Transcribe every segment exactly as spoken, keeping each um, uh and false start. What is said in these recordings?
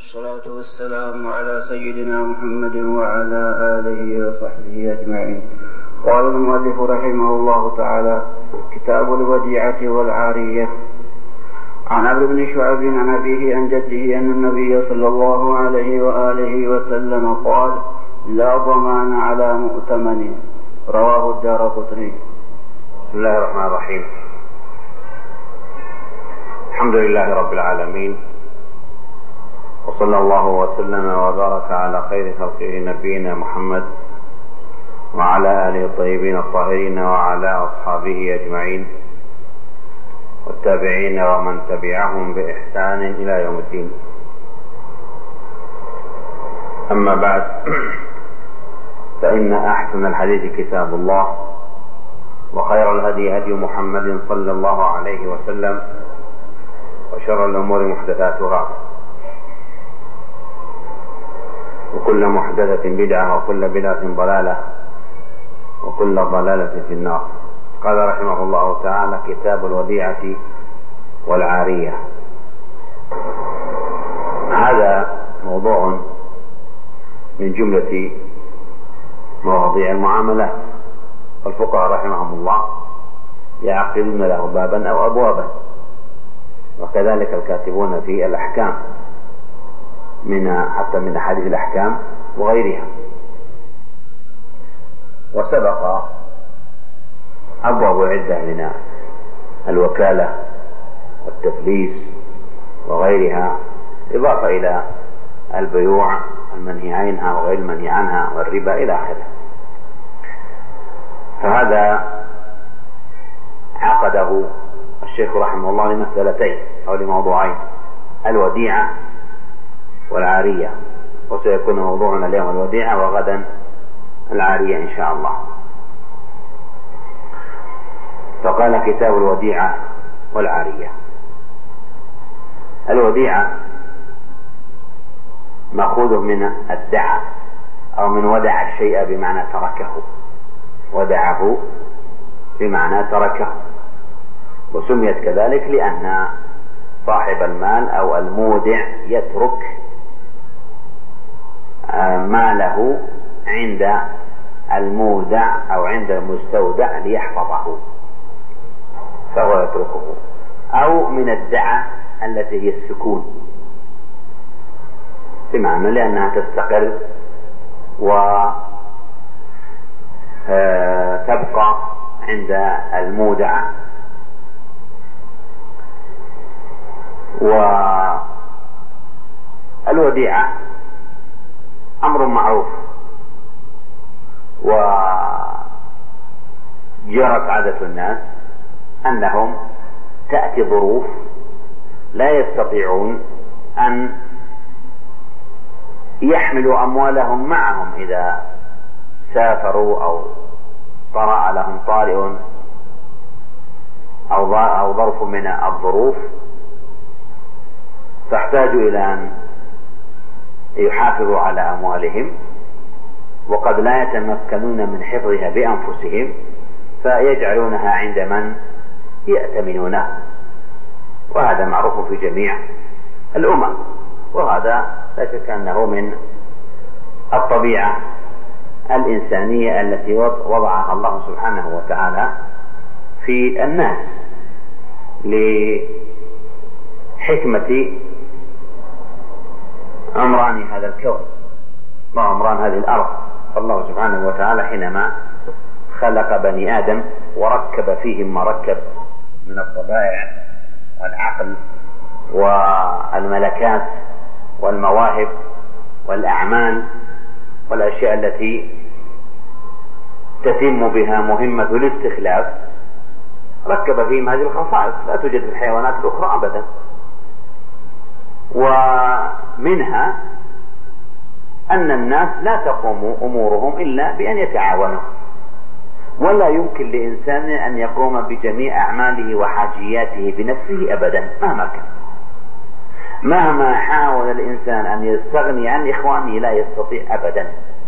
والصلاة والسلام على سيدنا محمد وعلى آله وصحبه أجمعين. قال المؤلف رحمه الله تعالى: كتاب الوديعة والعارية. عن عمرو بن شعيب عن أبيه عن جده أن النبي صلى الله عليه وآله وسلم قال: لا ضمان على مؤتمن. رواه الدارقطني. بسم الله الرحمن الرحيم. الحمد لله رب العالمين، وصلى الله وسلم وبارك على خير خلقه نبينا محمد وعلى آله الطيبين الطاهرين وعلى أصحابه أجمعين والتابعين ومن تبعهم بإحسان إلى يوم الدين. أما بعد، فإن أحسن الحديث كتاب الله، وخير الهدي هدي محمد صلى الله عليه وسلم، وشر الأمور محدثاتها، وكل محدثة بدعة، وكل بدعة ضلالة، وكل ضلالة في النار. قال رحمه الله تعالى: كتاب الوديعة والعارية. هذا موضوع من جملة مواضيع المعاملات، والفقهاء رحمهم الله يعقدون له بابا أو أبوابا، وكذلك الكاتبون في الأحكام من حتى من أحاديث الأحكام وغيرها. وسبق أبواب عدة من الوكالة والتفليس وغيرها، إضافة إلى البيوع المنهي عنها وغير المنهي عنها والربا إلى آخره. فهذا عقده الشيخ رحمه الله لمسألتين أو لموضوعين: الوديعة والعارية، وسيكون موضوعنا اليوم الوديعة وغدا العارية إن شاء الله. فقال: كتاب الوديعة والعارية. الوديعة مأخوذ من الدعة أو من ودع الشيء بمعنى تركه، ودعه بمعنى تركه، وسميت كذلك لأن صاحب المال أو المودع يترك ماله عند المودع أو عند المستودع ليحفظه، فهو يتركه. أو من الدعة التي هي السكون، بمعنى لأنها تستقر وتبقى عند المودع. والوديعة أمر معروف، وجرت عادة الناس أنهم تأتي ظروف لا يستطيعون أن يحملوا أموالهم معهم إذا سافروا أو طرأ لهم طارئ أو ظرف من الظروف، فاحتاجوا إلى أن يحافظوا على أموالهم، وقد لا يتمكنون من حفظها بأنفسهم، فيجعلونها عند من يأتمنونه. وهذا معروف في جميع الأمم، وهذا لا شك أنه من الطبيعة الإنسانية التي وضعها الله سبحانه وتعالى في الناس لحكمة عمران هذا الكون وعمران هذه الأرض. فالله سبحانه وتعالى حينما خلق بني آدم وركب فيهم ما ركب من الطبائع والعقل والملكات والمواهب والأعمال والأشياء التي تتم بها مهمة الاستخلاف، ركب فيهم هذه الخصائص لا توجد في الحيوانات الأخرى أبدا. ومنها أن الناس لا تقوم أمورهم إلا بأن يتعاونوا، ولا يمكن لإنسان أن يقوم بجميع أعماله وحاجياته بنفسه أبدا مهما كان. مهما حاول الإنسان أن يستغني عن إخوانه لا يستطيع أبدا،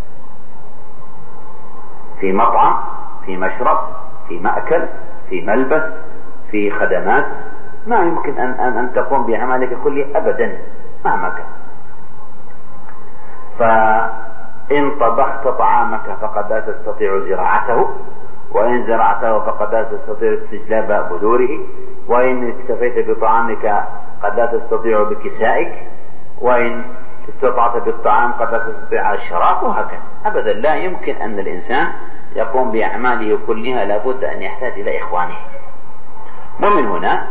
في مطعم، في مشرب، في مأكل، في ملبس، في خدمات، ما يمكن أن, أن, أن تقوم بعملك كله أبدا مهما كان. طبخت طعامك فقد لا تستطيع زراعته، وإن زرعته فقد لا تستطيع استجلاب بذوره، وإن اكتفيت بطعامك قد لا تستطيع بكسائك، وإن استطعت بالطعام قد لا تستطيع الشراب، وهكذا. أبدا لا يمكن أن الإنسان يقوم بأعماله كلها، لابد أن يحتاج إلى إخوانه. ومن هنا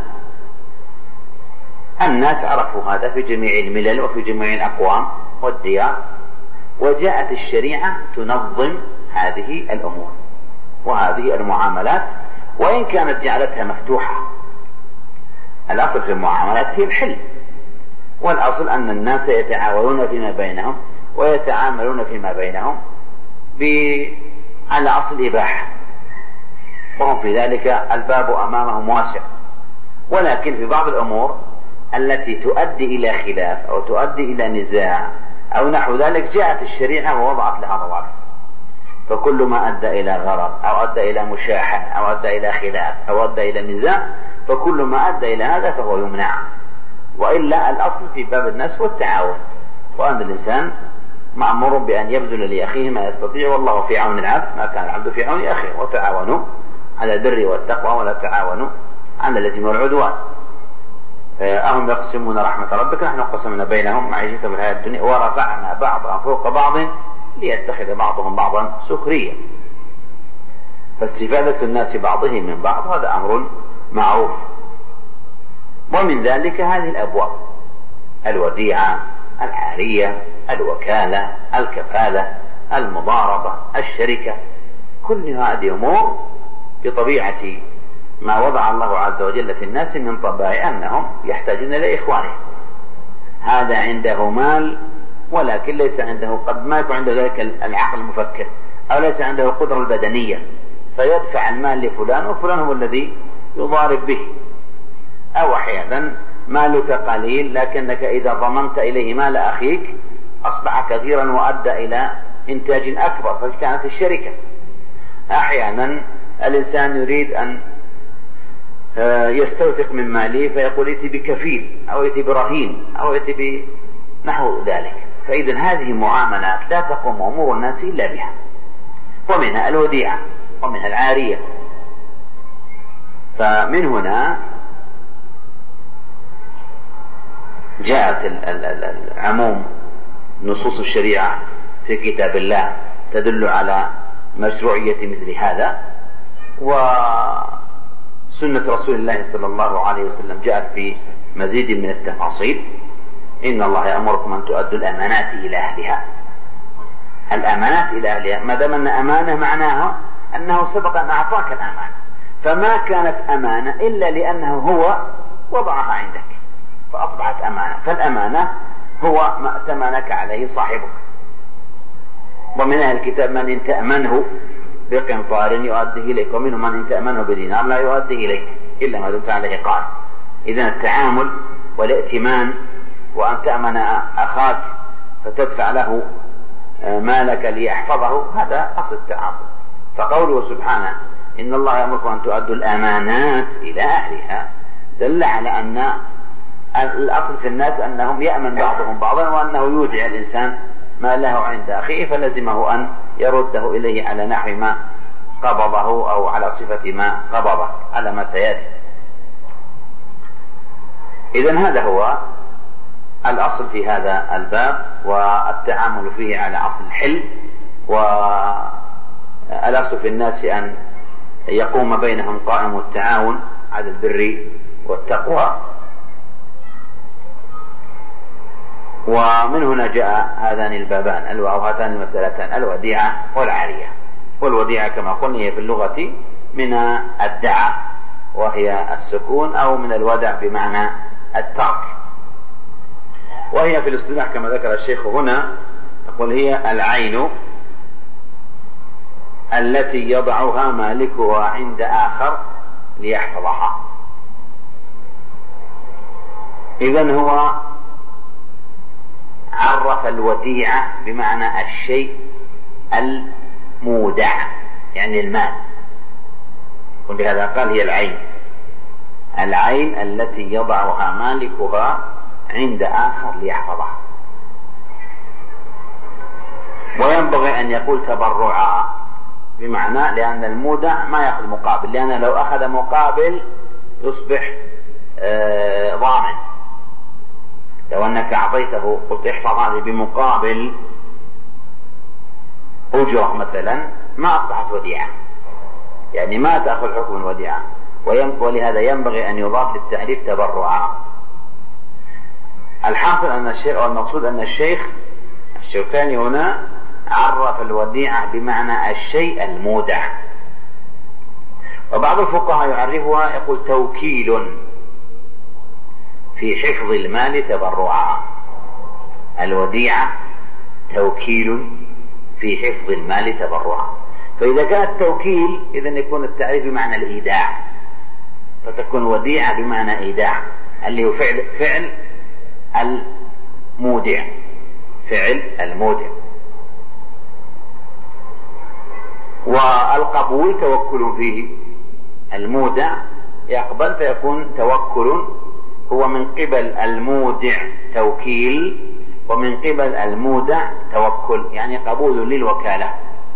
الناس عرفوا هذا في جميع الملل وفي جميع الأقوام والديار، وجاءت الشريعة تنظم هذه الأمور وهذه المعاملات، وإن كانت جعلتها مفتوحة. الأصل في المعاملات هي الحل، والأصل أن الناس يتعاونون فيما بينهم ويتعاملون فيما بينهم على أصل الإباحة، وهم في ذلك الباب أمامهم واسع. ولكن في بعض الأمور التي تؤدي إلى خلاف أو تؤدي إلى نزاع أو نحو ذلك جاءت الشريعة ووضعت لها ضوابط. فكل ما أدى إلى غرض أو أدى إلى مشاحنة أو أدى إلى خلاف أو أدى إلى نزاع، فكل ما أدى إلى هذا فهو يمنع. وإلا الأصل في باب الناس والتعاون، وأن الإنسان مأمور بأن يبذل لأخيه ما يستطيع، والله في عون العبد ما كان العبد في عون أخيه، وتعاونوا على البر والتقوى ولا تعاونوا على الإثم والعدوان. أهم يقسمون رحمة ربك نحن قسمنا بينهم معيشتهم في الحياة الدنيا ورفعنا بعضهم فوق بعض ليتخذ بعضهم بعضا سخريا. فاستفادة الناس بعضهم من بعض هذا أمر معروف. ومن ذلك هذه الأبواب: الوديعة، العارية، الوكالة، الكفالة، المضاربة، الشركة. كل هذه أمور بطبيعة ما وضع الله عز وجل في الناس من طبائع أنهم يحتاجون إلى إخوانهم. هذا عنده مال ولكن ليس عنده، قد ما يكون عنده ذلك العقل المفكر، أو ليس عنده القدرة البدنية، فيدفع المال لفلان وفلان هو الذي يضارب به. أو أحيانا مالك قليل لكنك إذا ضمنت إليه مال أخيك أصبح كثيرا وأدى إلى إنتاج أكبر، فكانت الشركة. أحيانا الإنسان يريد أن يستوثق من ماله فيقول ائتي بكفيل أو ائتي برهين أو ائتي بنحو ذلك. فإذا هذه معاملات لا تقوم أمور الناس إلا بها. ومنها الوديعة ومنها العارية. فمن هنا جاءت العموم نصوص الشريعة في كتاب الله تدل على مشروعية مثل هذا، وسنة رسول الله صلى الله عليه وسلم جاءت في مزيد من التفاصيل. إن الله يأمركم أن تؤدوا الأمانات إلى أهلها. الأمانات إلى أهلها، ما دام أن أمانة معناها أنه سبق أن أعطاك الأمانة، فما كانت أمانة إلا لأنه هو وضعها عندك فأصبحت أمانة. فالأمانة هو ما ائتمنك عليه صاحبك. ومن أهل الكتاب من إن تأمنه بقنطار يؤديه إليك، ومنهم من إن تأمنه بدينار لا يؤديه إليك إلا ما دمت عليه قائم. إذن التعامل والائتمان، وأن تأمن أخاك فتدفع له مالك ليحفظه، هذا أصل التعامل. فقوله سبحانه إن الله يأمركم أن تؤدوا الأمانات إلى أهلها دل على أن الأصل في الناس أنهم يأمن بعضهم بعضا، وأنه يودع الإنسان ما له عند أخيه فلزمه أن يرده إليه على نحو ما قبضه أو على صفة ما قبضه على ما سيأتي. إذن هذا هو الأصل في هذا الباب، والتعامل فيه على أصل الحل. والأصل في الناس أن يقوم بينهم قائم التعاون على البر والتقوى. ومن هنا جاء هذان البابان أو هاتان المسألتان: الوديعة والعارية. والوديعة كما قلنا هي في اللغة من الدعاء، وهي السكون، أو من الودع بمعنى الترك. وهي في الاصطلاح كما ذكر الشيخ هنا يقول هي العين التي يضعها مالكها عند آخر ليحفظها. إذن هو عرف الوديعة بمعنى الشيء المودع، يعني المال. ولهذا قال هي العين، العين التي يضعها مالكها عند آخر ليحفظها. وينبغي أن أن يقول تبرعا، بمعنى لأن المودع ما يأخذ مقابل، لأن لو أخذ مقابل يصبح آه ضامن. لو أنك أعطيته قلت احفظ هذه بمقابل أجرة مثلا ما أصبحت وديعة، يعني ما تأخذ حكم الوديعة، ولهذا ينبغي أن يضاف للتعريف تبرعا. الحاصل أن الشيخ أو المقصود أن الشيخ الشوكاني هنا عرف الوديعة بمعنى الشيء المودع، وبعض الفقهاء يعرفها يقول توكيل في حفظ المال تبرعا. الوديعة توكيل في حفظ المال تبرعا، فإذا كان التوكيل إذن يكون التعريف بمعنى الإيداع، فتكون وديعة بمعنى إيداع اللي هو فعل فعل المودع، فعل المودع. والقبول توكل فيه، المودع يقبل فيكون توكل، هو من قبل المودع توكيل ومن قبل المودع توكل، يعني قبول للوكالة.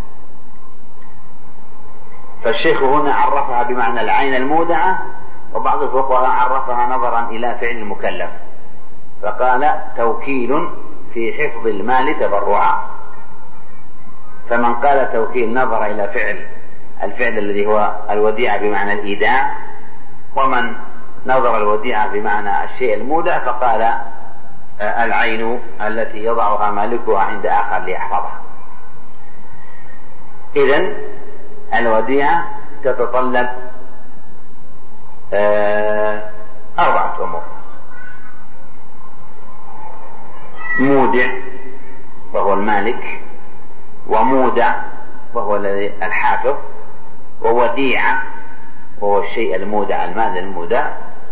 فالشيخ هنا عرفها بمعنى العين المودعة، وبعض الفقهاء عرفها نظرا إلى فعل المكلف، فقال توكيل في حفظ المال تبرعا. فمن قال توكيل نظر إلى فعل الفعل الذي هو الوديعة بمعنى الإيداع، ومن نظر الوديعة بمعنى الشيء المودع فقال العين التي يضعها مالكها عند آخر ليحفظها. إذن الوديعة تتطلب أربعة أمور: مودع وهو المالك، ومودع وهو الحافظ، ووديعة وهو الشيء المودع المال المودع،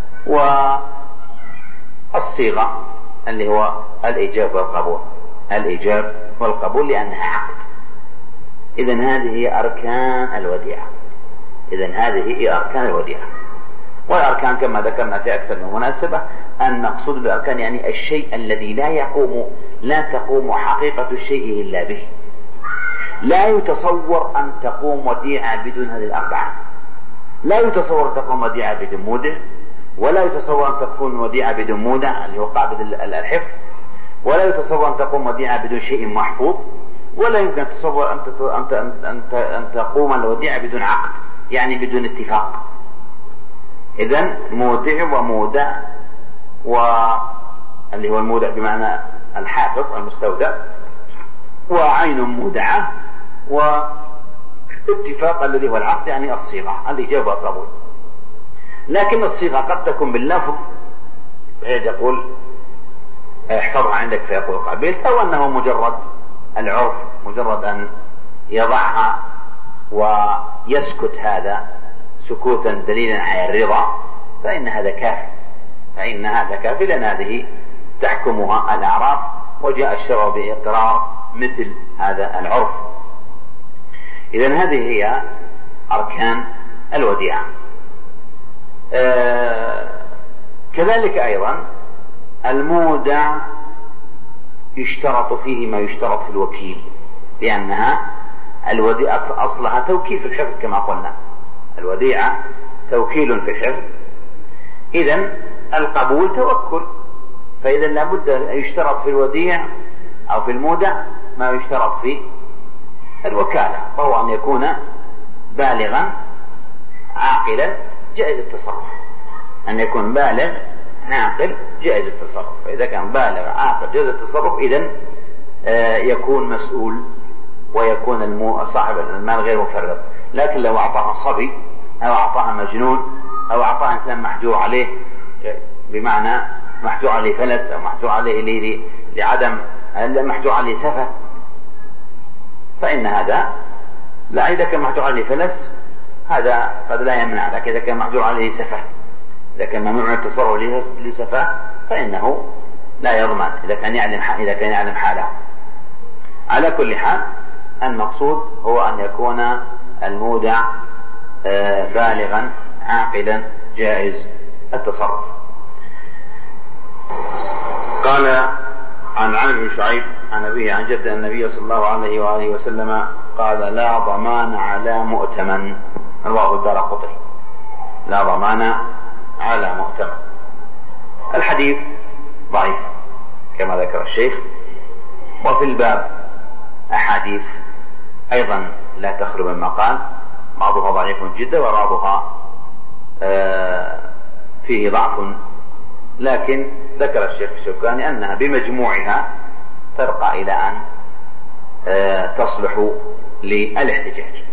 والصيغة اللي هو الإيجاب والقبول، الإيجاب والقبول لأنها عقد. إذن هذه هي أركان الوديعة، إذن هذه هي أركان الوديعة. والأركان كما ذكرنا في أكثر من مناسبة أن نقصد بالأركان يعني الشيء الذي لا يقوم لا تقوم حقيقة الشيء إلا به. لا يتصور أن تقوم وديعة بدون هذه الأربعة، لا يتصور أن تقوم وديعة بدون مودع، ولا يتصور أن تكون وديعة بدون مودع اللي هو قابل الحفظ، ولا يتصور أن تقوم وديعة بدون شيء محفوظ، ولا يمكن أن تتصور أن تقوم الوديعة بدون عقد، يعني بدون اتفاق. إذن مودع ومودع، واللي هو المودع بمعنى الحافظ المستودع، وعين مودعة، واتفاق الذي هو العقد يعني الصيغة الإجابة والقبول. لكن الصيغة قد تكون باللفظ بحيث يقول احفظها عندك فيقول قبلت، أو أنه مجرد العرف، مجرد أن يضعها ويسكت هذا سكوتا دليلا على الرضا، فإن هذا كافي، فإن هذا كافي، لأن هذه تحكمها الأعراف، وجاء الشرع بإقرار مثل هذا العرف. إذن هذه هي أركان الوديعة. آه كذلك أيضا المودع يشترط فيه ما يشترط في الوكيل، لأنها الوديعة أصلها توكيل في الحفظ كما قلنا، الوديعة توكيل في الحفظ. إذن القبول توكل، فإذا لابد أن يشترط في الوديع أو في المودع ما يشترط في الوكالة، وهو أن يكون بالغا عاقلا جائز التصرف، أن يكون بالغ عاقل جائز التصرف. فإذا كان بالغ عاقل جائز التصرف إذن آه يكون مسؤول، ويكون المو... صاحب المال غير مفرط. لكن لو أعطاها صبي أو أعطاها مجنون أو أعطاها إنسان محجور عليه، بمعنى محجور عليه فلس أو محجور عليه لعدم محجور عليه سفة، فإن هذا لا. إذا كان محجور عليه فلس هذا قد لا يمنع، لكن إذا كان محجور عليه سفة، إذا كان ممنوع التصرف لسفة فإنه لا يضمن إذا كان يعلم إذا كان يعلم حاله. على كل حال المقصود هو أن يكون المودع بالغا عاقلا جائز التصرف. قال عن عمرو بن شعيب عن أبيه عن جد النبي صلى الله عليه وآله وسلم قال: لا ضمان على مؤتمن. رواه الدارقطني. لا ضمان على مؤتمن. الحديث ضعيف كما ذكر الشيخ. وفي الباب أحاديث أيضا لا تخلو من مقال، بعضها ضعيف جدا وبعضها فيه ضعف، لكن ذكر الشيخ الشوكاني أنها بمجموعها ترقى إلى أن تصلح للاحتجاج.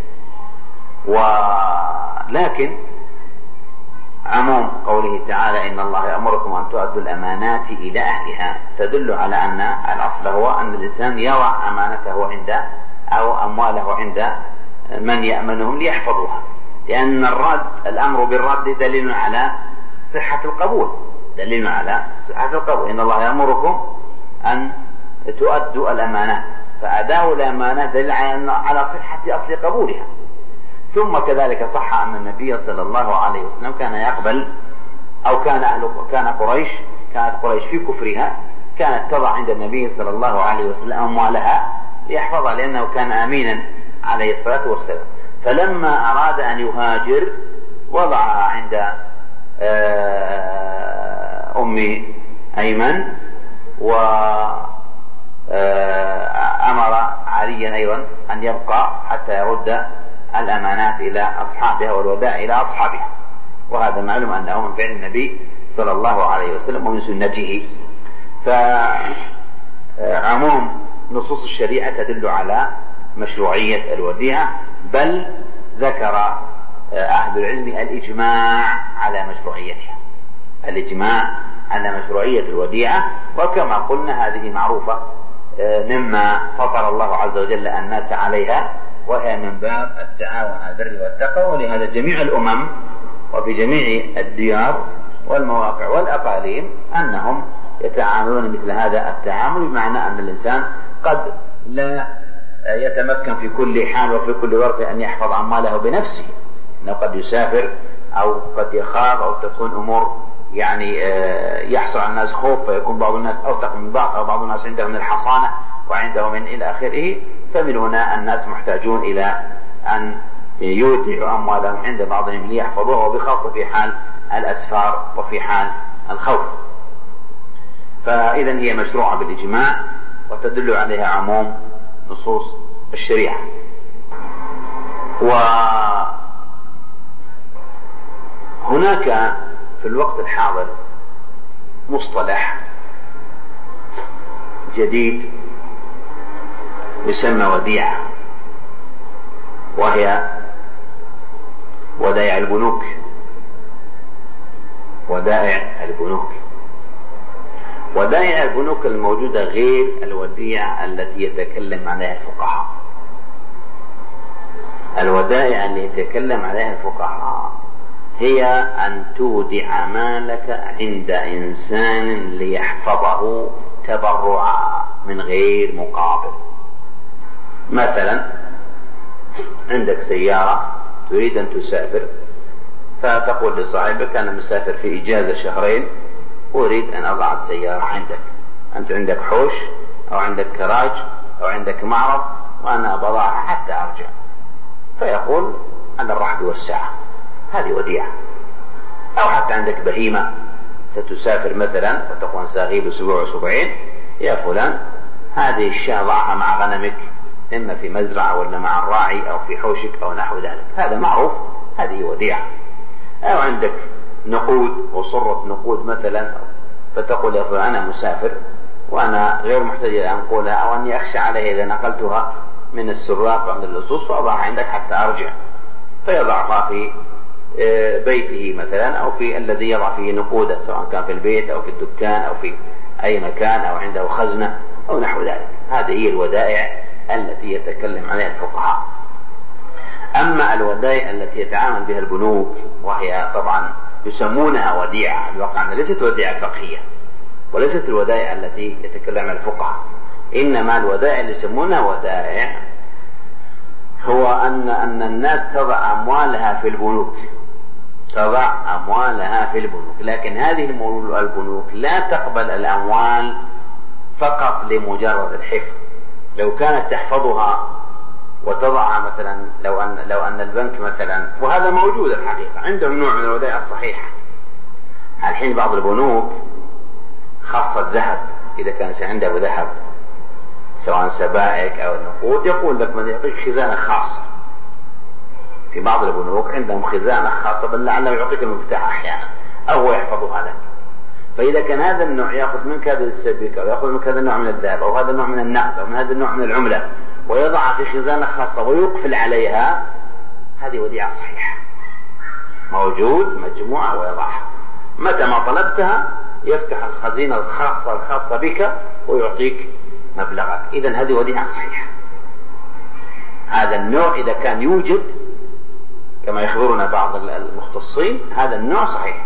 ولكن عموم قوله تعالى: إن الله يأمركم أن تؤدوا الأمانات إلى أهلها، تدل على أن الأصل هو أن الإنسان يضع أمانته عند أو أمواله عند من يأمنهم ليحفظوها، لأن الرد الأمر بالرد دليل على صحة القبول، دليل على صحة القبول. إن الله يأمركم أن تؤدوا الأمانات، فأداء الأمانات دليل على صحة أصل قبولها. ثم كذلك صح أن النبي صلى الله عليه وسلم كان يقبل، أو كان أهل كان قريش كانت قريش في كفرها كانت تضع عند النبي صلى الله عليه وسلم أموالها ليحفظها، لأنه كان آمينا عليه الصلاة والسلام. فلما أراد أن يهاجر وضعها عند أم أيمن، وأمر عليا أيضا أن يبقى حتى يرد الأمانات إلى أصحابها والوداع إلى أصحابها. وهذا معلوم أنه من فعل النبي صلى الله عليه وسلم ومن سنته. فعموم نصوص الشريعة تدل على مشروعية الوديعة، بل ذكر أهل العلم الإجماع على مشروعيتها، الإجماع على مشروعية الوديعة. وكما قلنا هذه معروفة مما فطر الله عز وجل الناس عليها، وهي من باب التعاون على البر والتقوى. ولهذا جميع الأمم وفي جميع الديار والمواقع والأقاليم أنهم يتعاملون مثل هذا التعامل، بمعنى أن الإنسان قد لا يتمكن في كل حال وفي كل ظرف أن يحفظ أمواله بنفسه، أنه قد يسافر أو قد يخاف أو تكون أمور يعني يحصل على الناس خوف، فيكون بعض الناس أوثق من بعض، أو بعض الناس عنده من الحصانة وعنده من إلى آخره. فمن هنا الناس محتاجون إلى أن يودعوا أموالهم عند بعضهم ليحفظوها، وبخاصة في حال الأسفار وفي حال الخوف. فإذا هي مشروعة بالإجماع، وتدل عليها عموم نصوص الشريعة. وهناك في الوقت الحاضر مصطلح جديد يسمى وديعة، وهي ودائع البنوك. ودائع البنوك ودائع البنوك الموجودة غير الوديعة التي يتكلم عليها الفقهاء. الودائع التي يتكلم عليها الفقهاء هي أن تودع مالك عند إنسان ليحفظه تبرعا من غير مقابل. مثلا عندك سيارة تريد أن تسافر، فتقول لصاحبك: أنا مسافر في إجازة شهرين، أريد أن أضع السيارة عندك، أنت عندك حوش أو عندك كراج أو عندك معرض، وأنا بضعها حتى أرجع. فيقول: على الرحب والسعة، هذه وديعة. أو حتى عندك بهيمة ستسافر مثلا وتكون ساغيب أسبوع أسبوعين، يا فلان هذه الشاة ضعها مع غنمك، إما في مزرعة ولا مع الراعي أو في حوشك أو نحو ذلك، هذا معروف، هذه وديعة. أو عندك نقود وصرة نقود مثلا، فتقول: يا فلان أنا مسافر وأنا غير محتاج أن أنقلها، أو أني أخشى عليها إذا نقلتها من السراق أو من اللصوص، فأضعها عندك حتى أرجع. فيضعها في بيته مثلا، أو في الذي يضع فيه نقوده، سواء كان في البيت أو في الدكان أو في أي مكان، أو عنده خزنة أو نحو ذلك. هذه هي الودائع التي يتكلم عليها الفقهاء. أما الودائع التي يتعامل بها البنوك، وهي طبعا يسمونها وديعة، الواقع ليست وديعة فقهية، وليست الودائع التي يتكلم عليها الفقهاء، إنما الودائع اللي يسمونها ودائع هو أن أن الناس تضع أموالها في البنوك، تضع أموالها في البنوك، لكن هذه البنوك لا تقبل الأموال فقط لمجرد الحفظ. لو كانت تحفظها وتضعها مثلا، لو أن, لو أن البنك مثلا، وهذا موجود الحقيقة، عندهم نوع من الودائع الصحيحة. الحين بعض البنوك خاصة الذهب، إذا كان عنده ذهب سواء سبائك أو نقود، يقول لك من يعطيك خزانة خاصة. في بعض البنوك عندهم خزانة خاصة، بل لعله يعطيك المفتاح أحيانا أو هو يحفظها لك. فإذا كان هذا النوع يأخذ منك هذه السبيكة، أو يأخذ منك هذا النوع من الذهب، أو هذا النوع من النقد، أو من هذا النوع من العملة، ويضعها في خزانة خاصة ويقفل عليها، هذه وديعة صحيحة، موجود مجموعة ويضعها. متى ما طلبتها يفتح الخزينة الخاصة الخاصة بك ويعطيك مبلغك. إذن هذه وديعة صحيحة. هذا النوع إذا كان يوجد كما يخبرنا بعض المختصين، هذا النوع صحيح.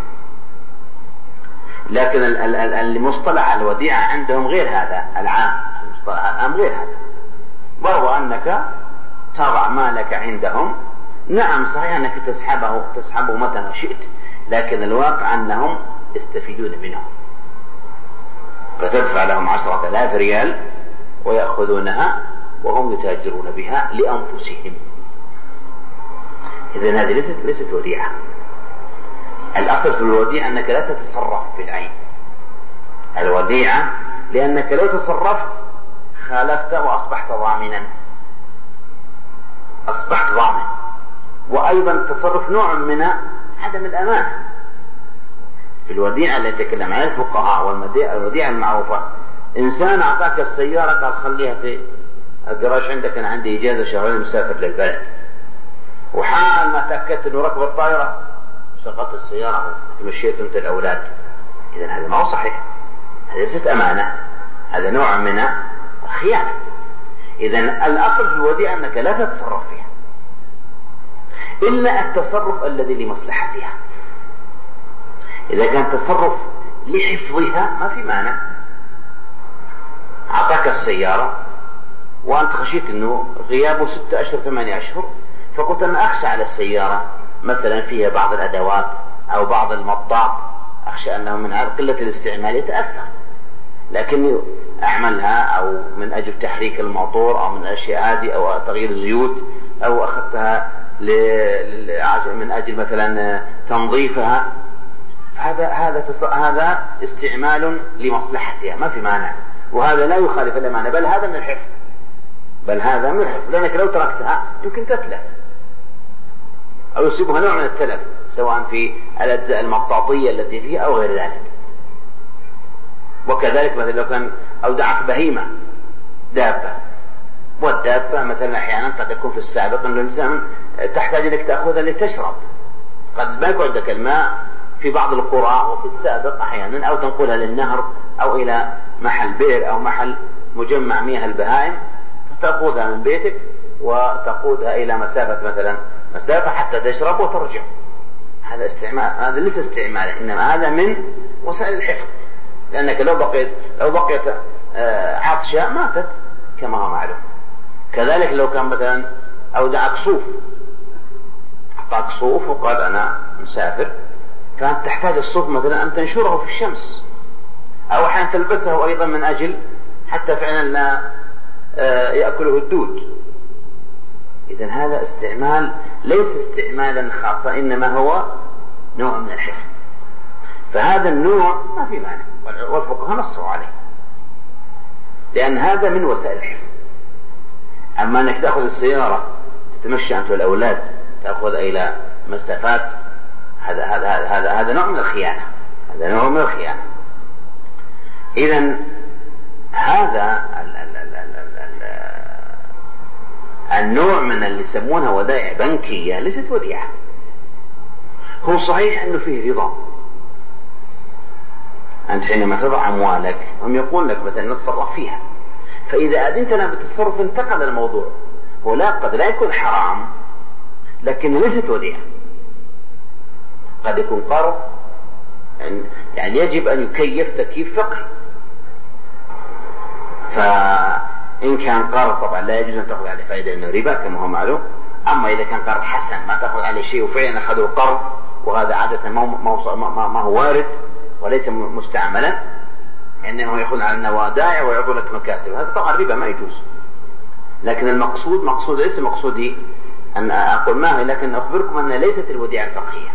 لكن المصطلح الوديعة عندهم غير هذا العام، المصطلح العام غير هذا. وهو أنك تضع مالك عندهم، نعم صحيح أنك تسحبه تسحبه متى ما شئت، لكن الواقع أنهم يستفيدون منه، فتدفع لهم عشرة آلاف ريال ويأخذونها وهم يتاجرون بها لأنفسهم. إذن هذه ليست ليست وديعة. الأصل في الوديعة أنك لا تتصرف بالعين. الوديعة لأنك لو تصرفت خالفت وأصبحت ضامنا، أصبحت ضامن. وأيضا التصرف نوع من عدم الأمانة. في الوديعة اللي يتكلم عنها الفقهاء والوديعة المعروفة، إنسان أعطاك السيارة قال خليها في الجراج عندك، أنا عندي إجازة شهرين مسافر للبلد، وحال ما تأكدت أنه ركب الطائرة سقطت السيارة وتمشيت أنت الأولاد. إذن هذا ما هو صحيح، هذا ليست أمانة، هذا نوع من الخيانة. إذن الأصل في الوديعة أنك لا تتصرف فيها إلا التصرف الذي لمصلحتها. إذا كان تصرف لحفظها ما في مانع. أعطاك السيارة وأنت خشيت أنه غيابه ستة أشهر ثمانية أشهر، فقلت أنا أخشى على السيارة مثلا فيها بعض الأدوات أو بعض المطاط، أخشى أنه من قلة الاستعمال يتأثر، لكني أعملها أو من أجل تحريك الموتور أو من أشياء هذه أو تغيير الزيوت، أو أخذتها من أجل مثلا تنظيفها، هذا هذا هذا استعمال لمصلحتها ما في مانع، وهذا لا يخالف الأمانة، بل هذا من الحفظ، بل هذا من الحفظ، لأنك لو تركتها يمكن تتلف أو يصيبها نوع من التلف، سواء في الأجزاء المطاطية التي فيها أو غير ذلك. وكذلك مثلا لو كان أودعك بهيمة دابة، والدابة مثلا أحيانا قد يكون في السابق أن الإنسان تحتاج أنك تأخذها لتشرب، قد ما يكون عندك الماء في بعض القرى وفي السابق أحيانا، أو تنقلها للنهر أو إلى محل بئر أو محل مجمع مياه البهائم، فتأخذها من بيتك وتقودها إلى مسافة مثلا مسافة حتى تشرب وترجع. هذا استعمال، هذا ليس استعمالا، إنما هذا من وسائل الحفظ، لأنك لو بقيت لو بقيت عطشة ماتت كما هو معلوم. كذلك لو كان مثلا أودعك صوف، أعطاك صوف وقال أنا مسافر، كانت تحتاج الصوف مثلا أن تنشره في الشمس، أو أحيانا تلبسه أيضا من أجل حتى فعلا لا يأكله الدود. إذن هذا استعمال ليس استعمالا خاصا، إنما هو نوع من الحفظ، فهذا النوع ما في مانع، والفقهاء نصوا عليه، لأن هذا من وسائل الحفظ. أما أنك تأخذ السيارة تتمشى أنت والأولاد تأخذ إلى مسافات، هذا هذا هذا هذا نوع من الخيانة، هذا نوع من الخيانة. إذن هذا ال ال ال ال ال النوع من اللي يسمونها ودائع بنكية ليست وديعة. هو صحيح أنه فيه رضا، أنت حينما تضع أموالك هم يقول لك مثلا نتصرف فيها، فإذا أذنتنا بالتصرف انتقل الموضوع، هو لا قد لا يكون حرام لكن ليست وديعة، قد يكون قرض يعني يجب أن يكيف تكييف فقهي. فإن كان قرض طبعا لا يجوز أن تأخذ عليه فائدة إنه ربا كما هو معلوم. أما إذا كان قرض حسن ما تأخذ عليه شيء وفعلا أخذوا قرض، وهذا عادة ما هو وارد وليس مستعملا، إنهم يأخذون على ودائع ويعطون لك مكاسب، هذا طبعا ربا ما يجوز. لكن المقصود مقصود ليس مقصودي أن أقول ما هي، لكن أخبركم أن ليست الوديعة الفقهية،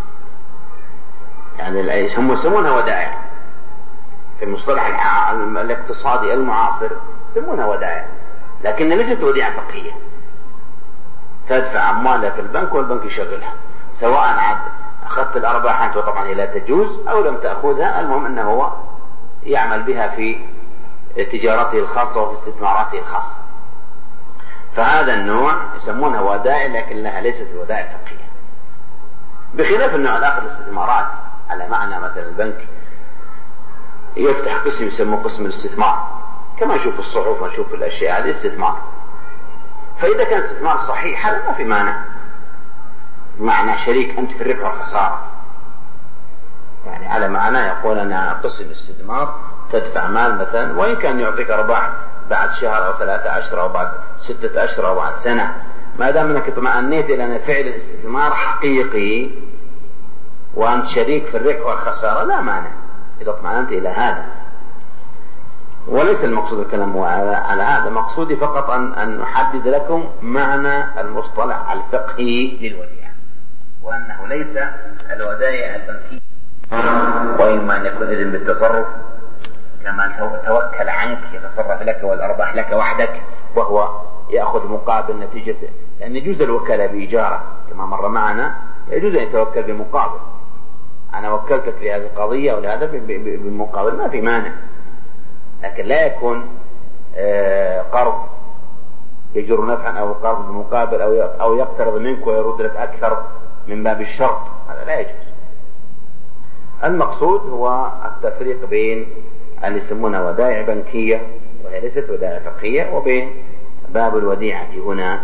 يعني هم يسمونها ودائع في المصطلح الاقتصادي المعاصر، يسمونها ودائع، لكن ليست وديعة فقهية تدفع أموالها في البنك والبنك يشغلها، سواء عاد أخذت الأرباح أنت وطبعا هي لا تجوز أو لم تأخذها، المهم أنه هو يعمل بها في تجارته الخاصة وفي استثماراته الخاصة. فهذا النوع يسمونها ودائع، لكن لها ليست الودائع الفقهية، بخلاف النوع الآخر الاستثمارات على معنى مثلا البنك يفتح قسم يسموه قسم الاستثمار، كما نشوف الصحف ونشوف الأشياء هذه استثمار. فإذا كان استثمار صحيح هذا ما في مانع، معنى شريك أنت في الربح والخسارة، يعني على معنى يقول أنا قسم الاستثمار تدفع مال مثلا، وإن كان يعطيك أرباح بعد شهر أو ثلاثة أشهر أو بعد ستة أشهر أو بعد سنة، ما دام أنك اطمأنيت إلى أن فعل الاستثمار حقيقي وأنت شريك في الربح والخسارة لا مانع إذا اطمأننت إلى هذا. وليس المقصود الكلام على هذا، مقصودي فقط أن, أن نحدد لكم معنى المصطلح الفقهي للوديعة، وأنه ليس الودائع البنكية، وإما أن يكون إذن بالتصرف كما توكل عنك يتصرف لك والأرباح لك وحدك، وهو يأخذ مقابل نتيجة، لأن يجوز الوكالة بإجارة كما مر معنا، يجوز أن يتوكل بمقابل، أنا وكلتك لهذه القضية ولهذا بمقابل ما في مانع، لكن لا يكون قرض يجر نفعا أو قرض بمقابل أو يقترض منك ويرد لك أكثر من باب الشرط، هذا لا يجوز. المقصود هو التفريق بين اللي يسمونها ودائع بنكية وهي ليست ودائع فقهية، وبين باب الوديعة هنا.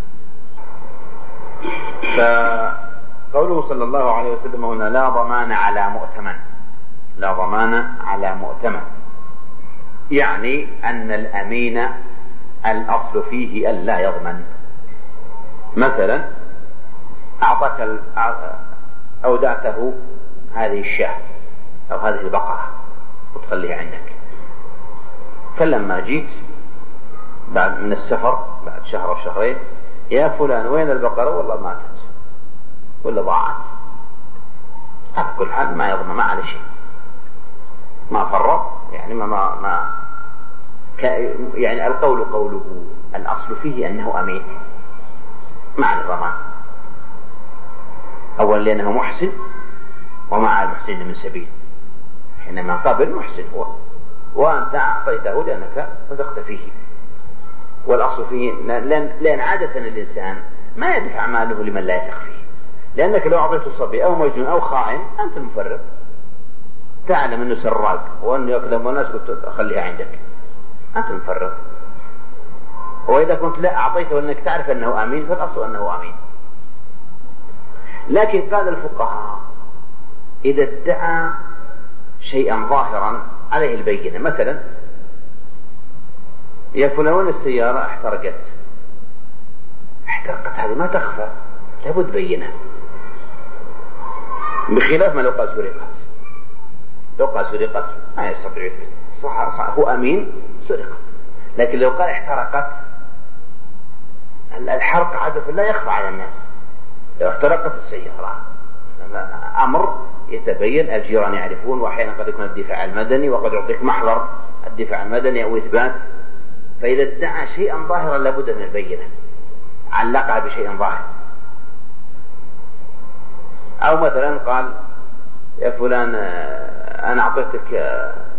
فقوله صلى الله عليه وسلم هنا لا ضمان على مؤتمن، لا ضمان على مؤتمن، يعني أن الأمين الأصل فيه ألا يضمن. مثلا أعطاك أودعته هذه الشاة أو هذه البقرة وتخليها عندك، فلما جيت بعد من السفر بعد شهر أو شهرين، يا فلان وين البقرة؟ والله ماتت ولا ضاعت، على كل حال ما يضمن، ما على شيء، ما فرط، يعني ما ما, ما يعني القول قوله الأصل فيه أنه أمين، ما على ضمان. أولا لأنه محسن ومع المحسن من سبيل، حينما قبل محسن هو وأنت أعطيته لأنك صدقت فيه. والأصل فيه لأن, لأن عادة الإنسان ما يدفع ماله لمن لا يثق فيه، لأنك لو أعطيته صبي أو مجنون أو خائن أنت المفرط، تعلم أنه سراق وأنه يكذب والناس قلت أخليها عندك، أنت المفرط. وإذا كنت لا أعطيته لأنك تعرف أنه أمين فالأصل أنه أمين. لكن قال الفقهاء إذا ادعى شيئا ظاهرا عليه البينة، مثلا يا فلان السيارة احترقت، احترقت هذه ما تخفى، لابد بينة، بخلاف ما لو قال سرقت، لو قال سرقت ما يستطيع يثبت، صح صح هو أمين سرقت. لكن لو قال احترقت، الحرق عادة لا يخفى على الناس، لو احترقت السيارة أمر يتبين، الجيران يعرفون، وأحيانا قد يكون الدفاع المدني وقد يعطيك محضر الدفاع المدني أو إثبات. فإذا ادعى شيئا ظاهرا لابد من البينة، علقها بشيء ظاهر. أو مثلا قال يا فلان أنا أعطيتك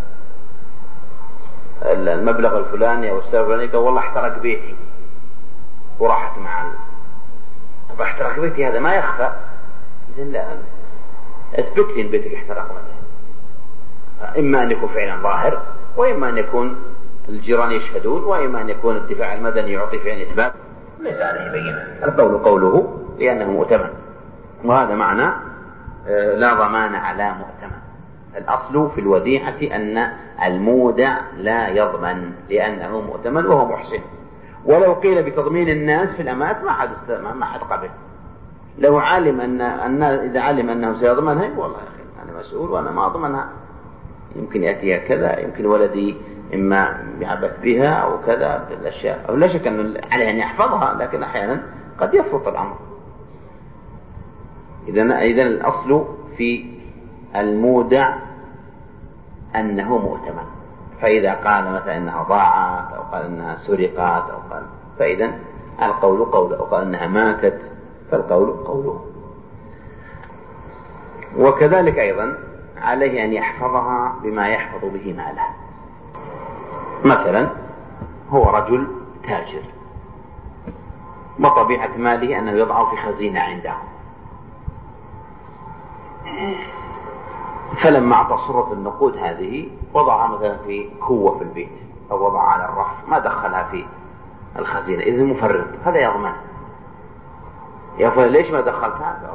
المبلغ الفلاني أو السبب الفلاني، قال والله احترق بيتي وراحت معه. طب احترق بيتي هذا ما يخفى، إذن لا اثبت لي بيتك احترق مثلا. إما أن يكون فعلا ظاهر، وإما أن يكون الجيران يشهدون، وإما أن يكون الدفاع المدني يعطي فعلا إثبات ليس عليه بينة. القول قوله لأنه مؤتمن، وهذا معنى لا ضمان على مؤتمن. الأصل في الوديعة أن المودع لا يضمن لأنه مؤتمن وهو محسن. ولو قيل بتضمين الناس في الأمانات ما حد استمع، ما حد قبل. لو علم أن الناس إذا علم أنه سيضمنها والله يا أخي أنا مسؤول وأنا ما أضمنها، يمكن يأتيها كذا، يمكن ولدي إما يعبث بها أو كذا بالأشياء، أو لا شك أن عليه أن يحفظها، لكن أحيانا قد يفرط الأمر. إذن إذن الأصل في المودع أنه مؤتمن، فإذا قال مثلا أنها ضاعت أو قال أنها سرقت أو قال، فإذا القول قوله، أو قال أنها ماتت فالقول قوله. وكذلك أيضا عليه أن يحفظها بما يحفظ به ماله. مثلا هو رجل تاجر، وطبيعة ماله أنه يضعه في خزينة عنده، فلما أعطى صرة النقود هذه وضعها مثلا في كوة في البيت أو وضعها على الرف، ما دخلها في الخزينة، إذن مفرط، هذا يضمن. يا فلان ليش ما دخلتها؟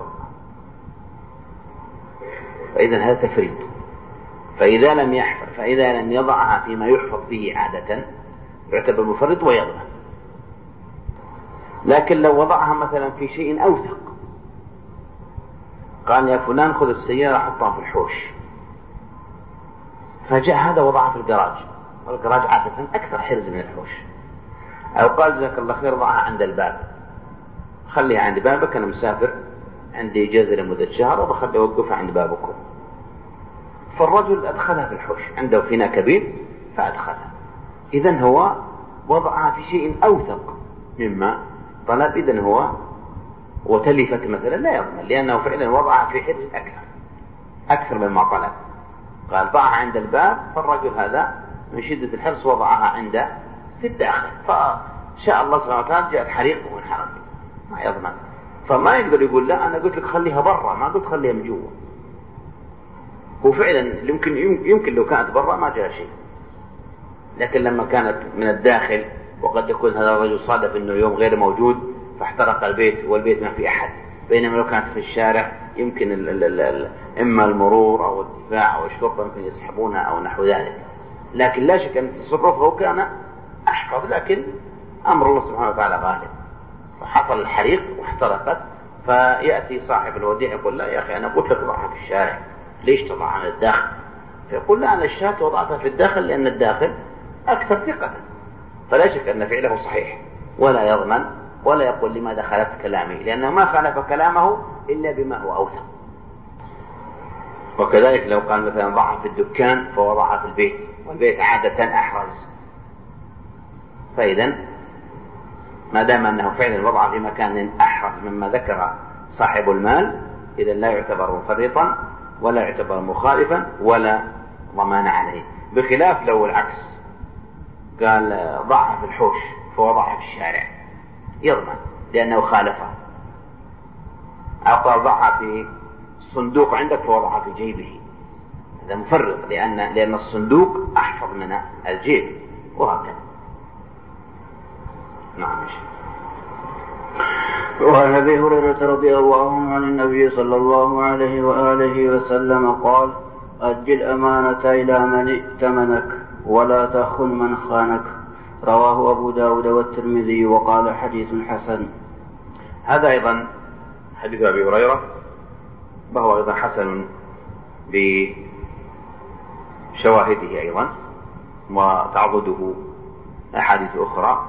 فإذن هذا تفريط. فإذا لم يحفظ فإذا لم يضعها فيما يحفظ به عادة يعتبر مفرط ويضمن. لكن لو وضعها مثلا في شيء أوثق، قال يا فلان خذ السيارة حطها في الحوش، فجاء هذا وضعها في الجراج، والجراج عادة أكثر حرز من الحوش، أو قال جزاك الله خير ضعها عند الباب، خليها عند بابك، أنا مسافر عندي إجازة لمدة شهر وبخلي أوقفها عند بابكم. فالرجل أدخلها في الحوش، عنده فينا كبير فأدخلها، إذن هو وضعها في شيء أوثق مما طلب، إذن هو وتلفت مثلا لا يضمن، لأنه فعلا وضعها في حرز أكثر أكثر مما طلب. قال ضعها عند الباب، فالرجل هذا من شدة الحرص وضعها عند في الداخل، فشاء الله سبحانه وتعالى جاء الحريق وانحرق، ما يضمن. فما يقدر يقول لا أنا قلت لك خليها برا، ما قلت خليها من جوا. هو فعلا يمكن يمكن لو كانت برا ما جاء شيء، لكن لما كانت من الداخل، وقد يكون هذا الرجل صادف انه يوم غير موجود فاحترق البيت والبيت ما في احد، بينما لو كانت في الشارع يمكن ال ال ال اما المرور او الدفاع او الشرطه يمكن يسحبونها او نحو ذلك. لكن لا شك ان تصرفه كان احفظ، لكن امر الله سبحانه وتعالى غالب، فحصل الحريق واحترقت، فياتي صاحب الوديعه يقول لا يا اخي انا قلت لك ضعها في الشارع، ليش تضعها من الداخل؟ فيقول لا أنا الشاة وضعتها في الداخل لأن الداخل أكثر ثقة. فلا شك أن فعله صحيح، ولا يضمن ولا يقول لماذا خالفت كلامي، لأنه ما خالف كلامه إلا بما هو أوثق. وكذلك لو قال مثلا ضعها في الدكان فوضعها في البيت، والبيت عادة أحرز، فإذا ما دام أنه فعلا وضع في مكان أحرز مما ذكر صاحب المال، إذا لا يعتبر مفرطا ولا يعتبر مخالفا ولا ضمان عليه. بخلاف لو العكس، قال ضعها في الحوش فوضعها في الشارع، يضمن لأنه خالفه. أو قال ضعها في الصندوق عندك فوضعها في جيبه، هذا مفرط، لأن لأن الصندوق أحفظ من الجيب، وهكذا. نعم. وعن أبي هريرة رضي الله عنه عن النبي صلى الله عليه وآله وسلم قال: أد الأمانة إلى من ائتمنك ولا تخن من خانك. رواه أبو داود والترمذي وقال حديث حسن. هذا أيضا حديث أبي هريرة، وهو أيضا حسن بشواهده أيضا، وتعضده أحاديث أخرى،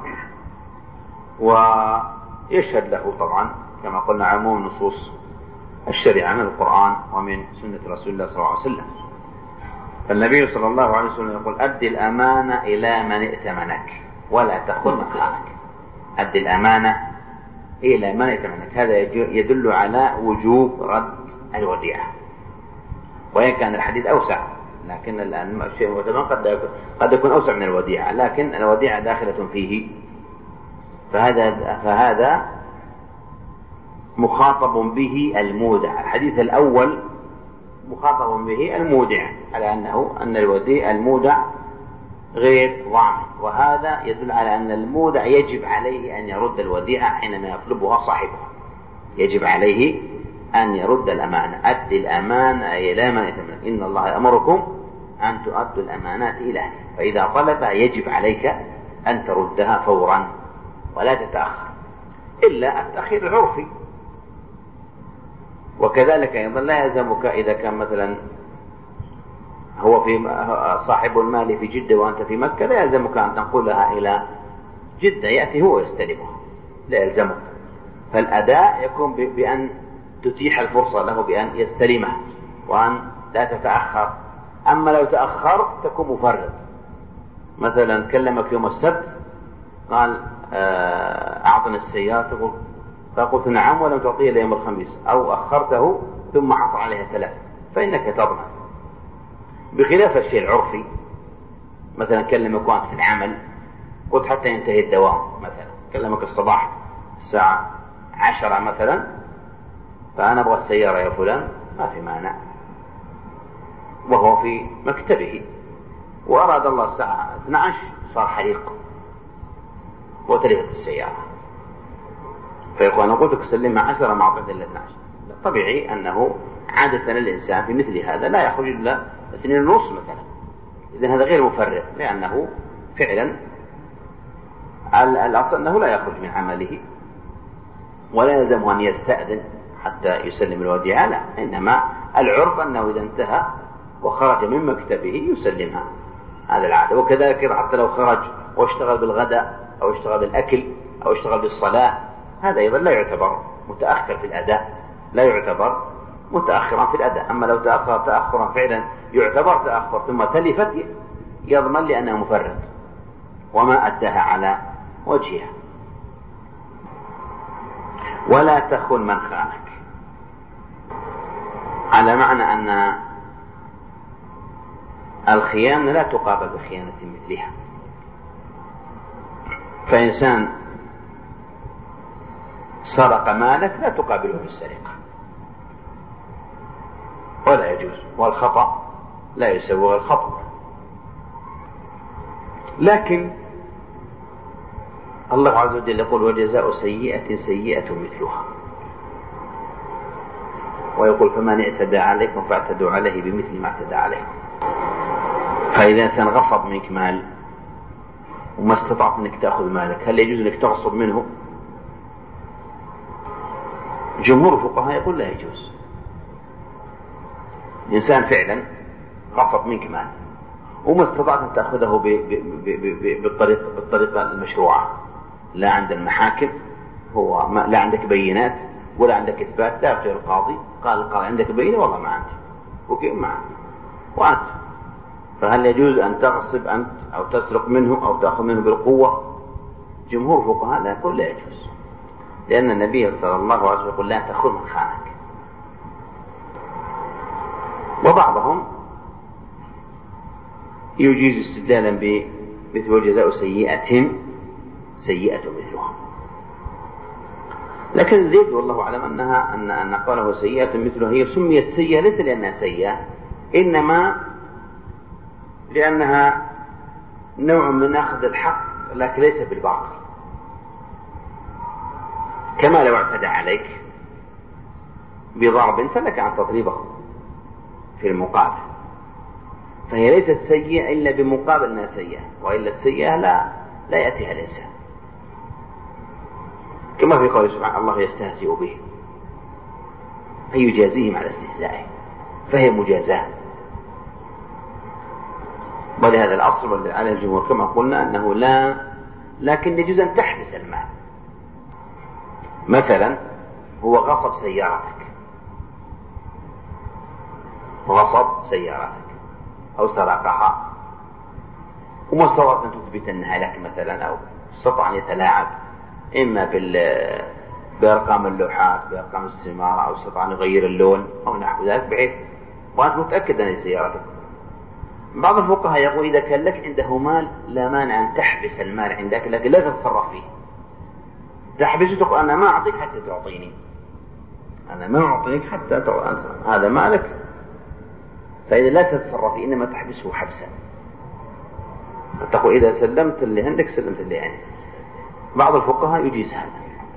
ويشهد له طبعا كما قلنا عموم نصوص الشريعة من القرآن ومن سنة رسول الله صلى الله عليه وسلم. فالنبي صلى الله عليه وسلم يقول: أد الأمانة إلى من ائتمنك ولا تخن من خانك. أد الأمانة إلى من ائتمنك، هذا يدل على وجوب رد الوديعة، وإن كان الحديث أوسع، لكن الآن الشيء المؤتمن قد قد يكون أوسع من الوديعة، لكن الوديعة داخلة فيه. فهذا فهذا مخاطب به المودع. الحديث الأول مخاطب به المودع على أنه أن الوديع المودع غير ضامن، وهذا يدل على أن المودع يجب عليه أن يرد الوديعة حينما يطلبها صاحبها، يجب عليه أن يرد الأمانة. أد الأمانة إلى من ائتمنك، إن الله يأمركم أن تؤدوا الأمانات إلى أهلها، فإذا طلبها يجب عليك أن تردها فورا ولا تتأخر، إلا التأخير العرفي. وكذلك أيضا لا يلزمك إذا كان مثلا هو في صاحب المال في جدة وأنت في مكة لا يلزمك أن تنقلها إلى جدة، يأتي هو يستلمها، لا يلزمك. فالأداء يكون بأن تتيح الفرصة له بأن يستلمها وأن لا تتأخر. أما لو تأخرت تكون مفرط. مثلا كلمك يوم السبت قال أعطني السيارة، فقلت نعم ولم تعطيه إلى يوم الخميس، أو أخرته ثم عصر عليها ثلاث، فإنك تضمن. بخلاف الشيء العرفي، مثلا كلمك وأنت في العمل قلت حتى ينتهي الدوام، مثلا كلمك الصباح الساعة عشرة مثلا، فأنا أبغى السيارة يا فلان، ما في مانع، وهو في مكتبه، وأراد الله الساعة اثني عشر صار حريق وتلفت السيارة، فيقول أنا قلت لك سلمها عشرة ما أعطيت إلا اثني عشر. طبيعي أنه عادة الإنسان في مثل هذا لا يخرج إلا اثنين ونص مثلا، إذن هذا غير مفرط، لأنه فعلا الأصل أنه لا يخرج من عمله ولا يلزم أن يستأذن حتى يسلم الوديعة، لا، إنما العرف أنه إذا انتهى وخرج من مكتبه يسلمها، هذا العادة. وكذلك حتى لو خرج واشتغل بالغداء أو اشتغل بالأكل أو اشتغل بالصلاة، هذا أيضا لا يعتبر متأخر في الأداء، لا يعتبر متأخرا في الأداء. أما لو تأخر تأخرا فعلا يعتبر تأخر ثم تلفت، يضمن لأنه مفرط وما أداها على وجهها. ولا تخن من خانك، على معنى أن الخيانة لا تقابل بخيانة مثلها. فإنسان سرق مالك لا تقابله بالسرقة، ولا يجوز، والخطأ لا يسوغ الخطأ. لكن الله عز وجل يقول وجزاء سيئة سيئة مثلها، ويقول فمن اعتدى عليكم فاعتدوا عليه بمثل ما اعتدى عليكم. فإذا إنسان غصب منك مال وما استطعت أنك تأخذ مالك، هل يجوز أنك تغصب منه؟ جمهور الفقهاء يقول لا يجوز. الإنسان فعلا غصب منك مال وما استطعت أن تأخذه بالطريقة, بالطريقة المشروعة، لا عند المحاكم، هو ما لا عندك بينات ولا عندك إثبات، لا يفتي القاضي قال قال عندك بينة والله ما عندي، وكيف ما عندي وأنت، فهل يجوز أن تغصب أنت أو تسرق منه أو تأخذ منه بالقوة؟ جمهور الفقهاء لا يقول لا يجوز، لأن النبي صلى الله عليه وسلم يقول لا تخن من خانك. وبعضهم يجيز استدلالا بمثل وجزاء سيئة سيئة مثلها، لكن الذيب والله أعلم أنها أن أن قاله سيئة مثلها هي سميت سيئة ليس لأنها سيئة، إنما لأنها نوع من أخذ الحق لكن ليس بالباطل، كما لو اعتدى عليك بضرب فلك أن تضربه في المقابل، فهي ليست سيئة إلا بمقابل أنها سيئة، وإلا السيئة لا لا يأتيها الإنسان، كما في قوله سبحانه الله يستهزئ به أي يجازيهم على استهزائه، فهي مجازاة. ولهذا الأصل على الجمهور كما قلنا أنه لا، لكن يجوز أن تحبس المال. مثلا هو غصب سيارتك غصب سيارتك أو سرقها وما استطعت أن تثبت أنها لك مثلا، أو استطاع أن يتلاعب إما بأرقام اللوحات بأرقام السمارة، أو استطاع أن يغير اللون أو نحو ذلك بحيث وأنت متأكد أن سيارتك. بعض الفقهاء يقول إذا كان لك عنده مال لا مانع أن تحبس المال عندك، لكن لا تتصرف فيه. تحبسه تقول أنا ما أعطيك حتى تعطيني، أنا ما أعطيك حتى تعطيني، هذا مالك، فإذا لا تتصرف فيه إنما تحبسه حبسا، تقول إذا سلمت اللي عندك سلمت اللي عندك. بعض الفقهاء يجيز هذا،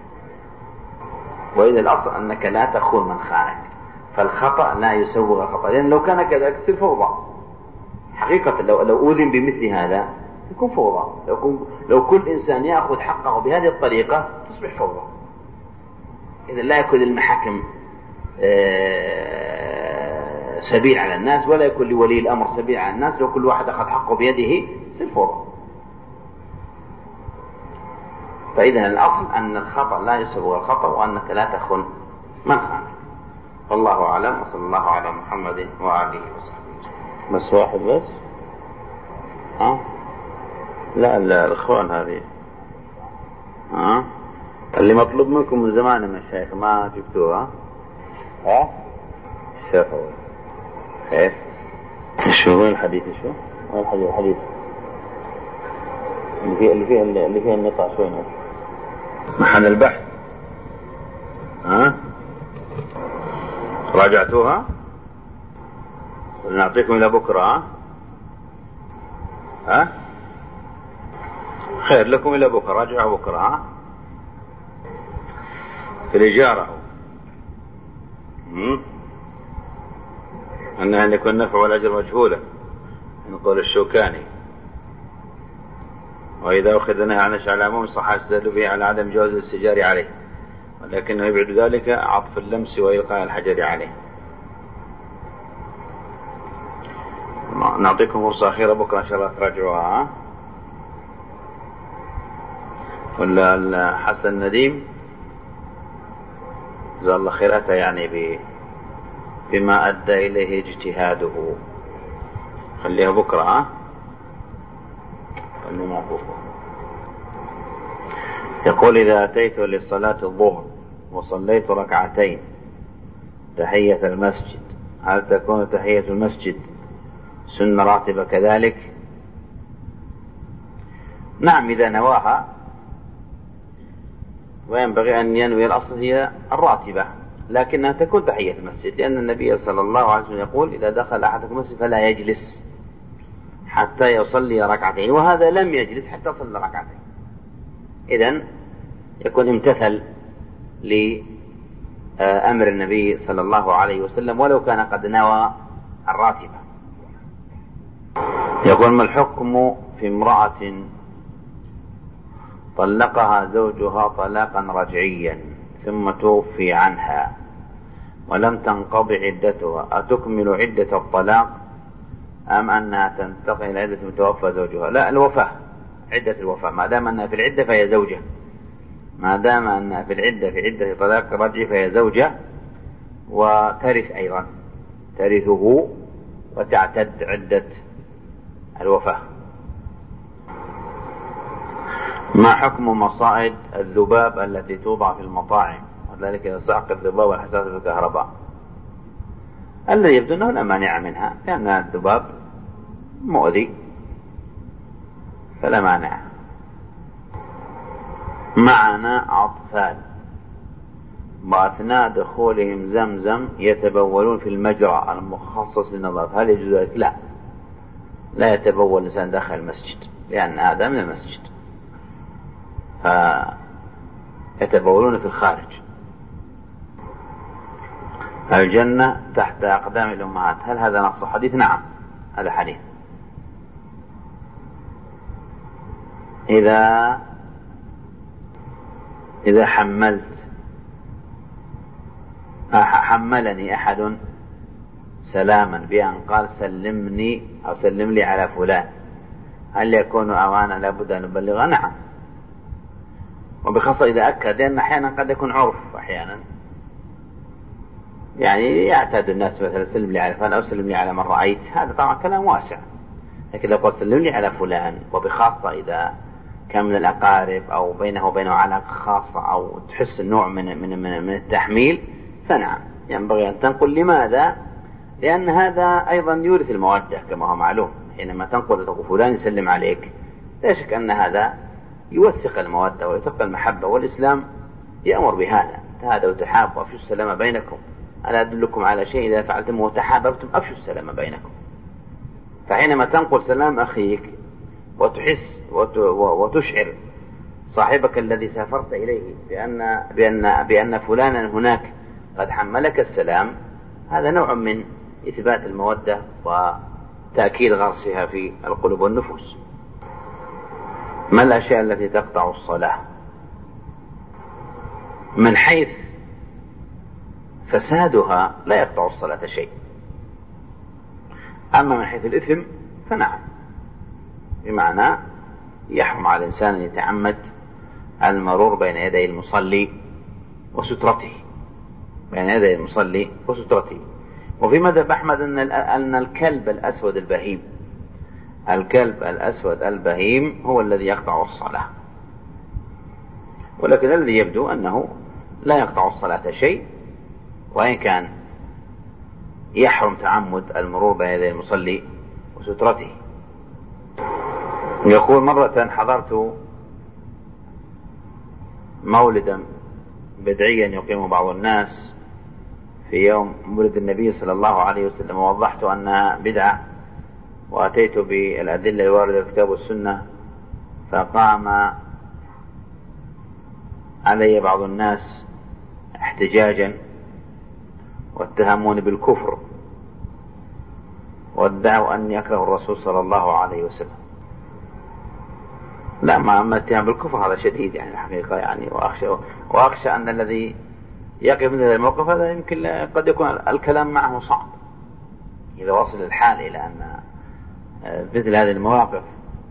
وإذا الأصل أنك لا تخون من خانك، فالخطأ لا يسوغ الخطأ، لأن لو كان كذلك تصير فوضى حقيقة. لو لو أذن بمثل هذا يكون فوضى، لو كن لو كل إنسان يأخذ حقه بهذه الطريقة تصبح فوضى. إذا لا يكون المحاكم سبيل على الناس، ولا يكون لولي الأمر سبيل على الناس. لو كل واحد أخذ حقه بيده يصير فوضى. فإذا الأصل أن الخطأ لا يسوغ الخطأ، وأنك لا تخن من خانك. والله أعلم، وصلى الله على محمد وآله وصحبه. بس واحد بس؟ ها؟ لا لا الإخوان هذه ها؟ اللي مطلوب منكم من زمان من الشيخ ما جبتوها. ها؟ الشافعي خير. شو وين الحديث؟ شو وين الحديث؟ الحديث اللي فيه اللي فيه اللي فيه النقاش وين؟ محل البحث. ها؟ راجعتوها؟ نعطيكم إلى بكرة. ها؟ ها؟ خير لكم إلى بكرة، راجعوا بكرة. ها؟ في الإجارة أنها أن يكون النفع والأجر مجهولا نقول الشوكاني. وإذا أخذناها عن على العموم صح استدل به على عدم جواز الاستجار عليه، ولكنه يبعد ذلك عطف اللمس وإلقاء الحجر عليه. نعطيكم فرصة أخيرة بكرة إن شاء الله تراجعوها. ولا حسن النديم جزاه الله خير أتى يعني ب بما أدى إليه اجتهاده. خليها بكرة. ها خليها معكوفة. يقول إذا أتيت للصلاة الظهر وصليت ركعتين تحية المسجد، هل تكون تحية المسجد سنة راتبة كذلك؟ نعم إذا نواها، وينبغي أن ينوي الأصل هي الراتبة، لكنها تكون تحية المسجد، لأن النبي صلى الله عليه وسلم يقول إذا دخل أحدكم المسجد فلا يجلس حتى يصلي ركعتين، وهذا لم يجلس حتى صلى ركعتين. إذن يكون امتثل لأمر النبي صلى الله عليه وسلم ولو كان قد نوى الراتبة. يقول ما الحكم في امرأة طلقها زوجها طلاقا رجعيا ثم توفي عنها ولم تنقضي عدتها، أتكمل عدة الطلاق أم أنها تنتقل إلى عدة متوفى زوجها؟ لا، الوفاة عدة الوفاة، ما دام أنها في العدة فهي زوجة، ما دام أنها في العدة في عدة طلاق رجعي فهي زوجة، وترث أيضا ترثه وتعتد عدة الوفاة. ما حكم مصائد الذباب التي توضع في المطاعم وذلك يصعق الذباب والحساس بالكهرباء؟ الذي يبدو أنه لا مانع منها، لأن الذباب مؤذي فلا مانع. معنا أطفال وأثناء دخولهم زمزم يتبولون في المجرى المخصص للنظافة، هل يجوز ذلك؟ لا، لا يتبول الإنسان داخل المسجد، لأن هذا من المسجد، فيتبولون في الخارج. الجنة تحت أقدام الأمهات، هل هذا نص حديث؟ نعم هذا حديث. إذا إذا حملت حملني أحد سلاما بأن قال سلمني أو سلم لي على فلان، هل يكون أمانة لابد أن نبلغها؟ نعم، وبخاصة إذا أكد، لأن أحيانا قد يكون عرف، أحيانا يعني يعتاد الناس مثلا سلم لي على فلان أو سلم لي على من رأيت، هذا طبعا كلام واسع. لكن لو قلت سلم لي على فلان، وبخاصة إذا كان من الأقارب أو بينه وبينه علاقة خاصة أو تحس النوع من من من, من التحميل، فنعم ينبغي أن تنقل. لماذا؟ لأن هذا أيضا يورث المودة كما هو معلوم، حينما تنقل تقول فلان يسلم عليك، لا شك أن هذا يوثق المودة ويوثق المحبة، والإسلام يأمر بهذا، تهادوا وتحابوا وأفشوا السلام بينكم، ألا أدلكم على شيء إذا فعلتم وتحاببتم أفشوا السلام بينكم. فحينما تنقل سلام أخيك وتحس وتشعر صاحبك الذي سافرت إليه بأن, بأن, بأن فلانا هناك قد حملك السلام، هذا نوع من إثبات المودة وتأكيد غرسها في القلوب والنفوس. ما الأشياء التي تقطع الصلاة؟ من حيث فسادها لا يقطع الصلاة شيء، أما من حيث الإثم فنعم، بمعنى يحرم على الإنسان أن يتعمد المرور بين يدي المصلي وسترته، بين يدي المصلي وسترته. وفي مذهب أحمد أن الكلب الأسود البهيم الكلب الأسود البهيم هو الذي يقطع الصلاة، ولكن الذي يبدو أنه لا يقطع الصلاة شيء، وإن كان يحرم تعمد المرور بين يدي المصلي وسترته. يقول: مرة حضرت مولدا بدعيا يقيم بعض الناس في يوم مولد النبي صلى الله عليه وسلم، ووضحت أنها بدعة وأتيت بالأدلة الواردة في الكتاب والسنة، فقام علي بعض الناس احتجاجا واتهموني بالكفر وادعوا أني أكره الرسول صلى الله عليه وسلم. لا، ما اتهام بالكفر هذا شديد يعني الحقيقة يعني، وأخشى, وأخشى أن الذي يقف من هذا الموقف هذا يمكن قد يكون الكلام معه صعب إذا وصل الحال إلى أن مثل هذه المواقف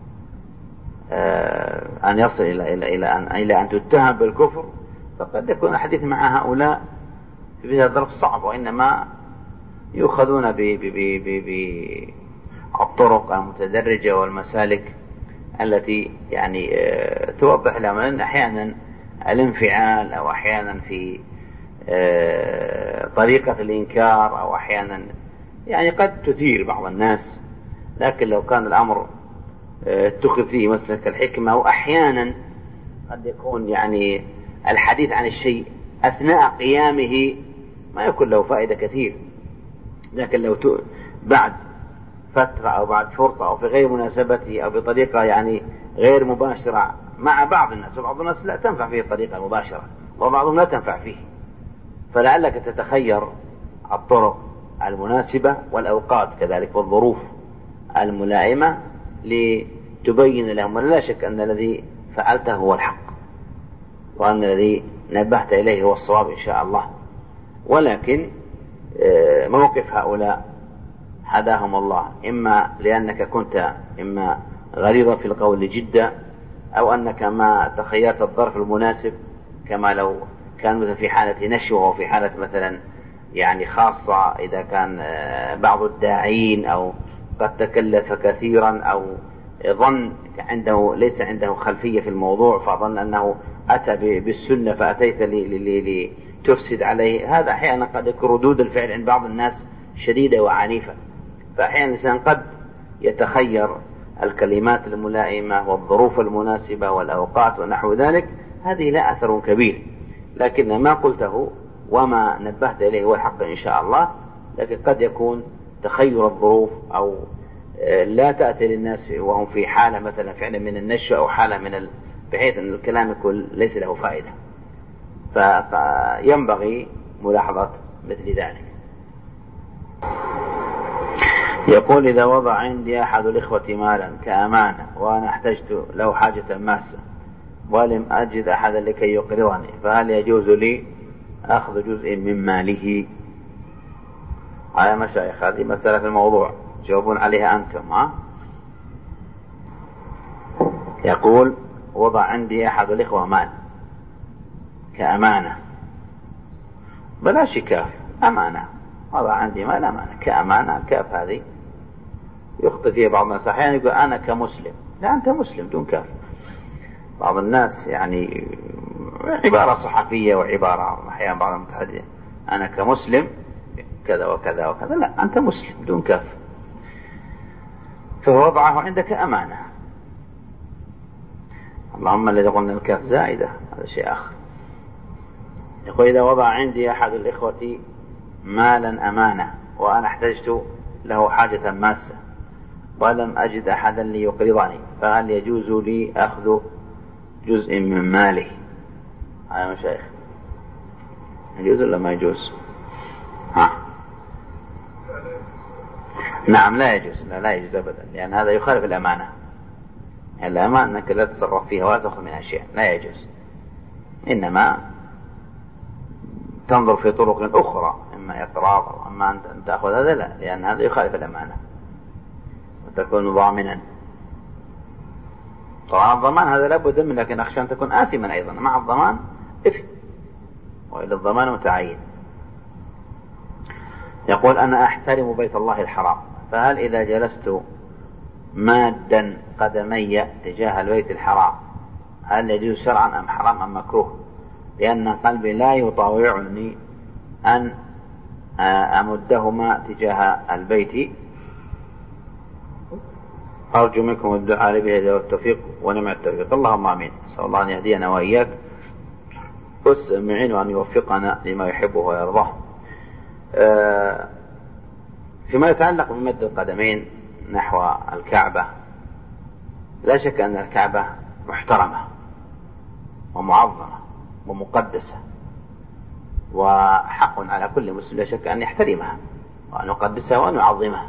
أن يصل إلى إلى إلى أن إلى أن تتهم بالكفر، فقد يكون الحديث مع هؤلاء في هذا الظرف صعب، وإنما يؤخذون بالطرق المتدرجة والمسالك التي يعني توضح لهم أن أحيانا الانفعال أو أحيانا في طريقة الإنكار أو أحيانا يعني قد تثير بعض الناس، لكن لو كان الأمر اتخذ فيه مسلك الحكمة، وأحيانا قد يكون يعني الحديث عن الشيء أثناء قيامه ما يكون له فائدة كثير، لكن لو بعد فترة أو بعد فرصة أو في غير مناسبته أو بطريقة يعني غير مباشرة مع بعض الناس، وبعض الناس لا تنفع فيه الطريقة المباشرة وبعضهم لا تنفع فيه، فلعلك تتخير الطرق المناسبة والأوقات كذلك والظروف الملائمة لتبين لهم. ولا شك أن الذي فعلته هو الحق، وأن الذي نبهت إليه هو الصواب إن شاء الله، ولكن موقف هؤلاء هداهم الله، إما لأنك كنت إما غليظا في القول جدا، أو أنك ما تخيرت الظرف المناسب، كما لو كان مثلا في حالة نشوة وفي حالة مثلا يعني خاصة إذا كان بعض الداعين أو قد تكلف كثيرا أو ظن عنده ليس عنده خلفية في الموضوع فظن أنه أتى بالسنة فأتيت لتفسد عليه. هذا أحيانا قد يكون ردود الفعل عند بعض الناس شديدة وعنيفة، فأحيانا الإنسان قد يتخير الكلمات الملائمة والظروف المناسبة والأوقات ونحو ذلك، هذه لا أثر كبير، لكن ما قلته وما نبهت إليه هو الحق إن شاء الله. لكن قد يكون تخير الظروف أو لا تأتي للناس وهم في حالة مثلا فعلا من النشوة أو حالة من ال... بحيث أن الكلام يكون ليس له فائدة، فينبغي ملاحظة مثل ذلك. يقول: إذا وضع عندي أحد الإخوة مالا كأمانة وأنا احتجت له حاجة ماسة ولم أجد أحدا لكي يقرضني، فهل يجوز لي أخذ جزء من ماله؟ يا مشايخ هذه مسألة في الموضوع جاوبون عليها أنتم. ها؟ يقول: وضع عندي أحد الإخوة مال كأمانة، بلاش كاف، أمانة، وضع عندي مال أمانة كأمانة، كاف هذه يخطئ فيها بعض الناس، أحيانا يقول أنا كمسلم، لا أنت مسلم دون كاف. بعض الناس يعني عبارة صحفية وعبارة أحيانا بعض المتحدثين أنا كمسلم كذا وكذا وكذا، لا أنت مسلم دون كاف، فوضعه عندك أمانة. اللهم الذي قلنا الكاف زائدة هذا شيء آخر. يقول: إذا وضع عندي أحد الإخوة مالا أمانة وأنا احتجت له حاجة ماسة ولم أجد أحدا ليقرضني، فهل يجوز لي أخذ جزء من ماله؟ يا مشايخ يجوز ولا ما يجوز؟ ها؟ نعم لا يجوز، لا, لا يجوز أبدا، لأن هذا يخالف الأمانة. الأمانة أنك لا تتصرف فيها ولا تأخذ منها شيء، لا يجوز، إنما تنظر في طرق أخرى، إما إقراض أو أما أن تأخذ هذا، لا، لأن هذا يخالف الأمانة. وتكون ضامنا. طبعا الضمان هذا لابد منه، لكن أخشى أن تكون آثما أيضا مع الضمان إثم، وإلى الضمان متعين. يقول أنا أحترم بيت الله الحرام، فهل إذا جلست مادا قدمي تجاه البيت الحرام هل يجوز شرعا أم حرام أم مكروه؟ لأن قلبي لا يطاوعني أن أمدهما تجاه البيت. أرجو منكم الدعاء لي بهذا والتوفيق ونعم التوفيق. اللهم آمين. أسأل الله أن يهدينا وإياك والسامعين وأن يوفقنا لما يحبه ويرضاه. أه فيما يتعلق بمد القدمين نحو الكعبة، لا شك أن الكعبة محترمة ومعظمة ومقدسة، وحق على كل مسلم لا شك أن يحترمها وأن يقدسها وأن يعظمها.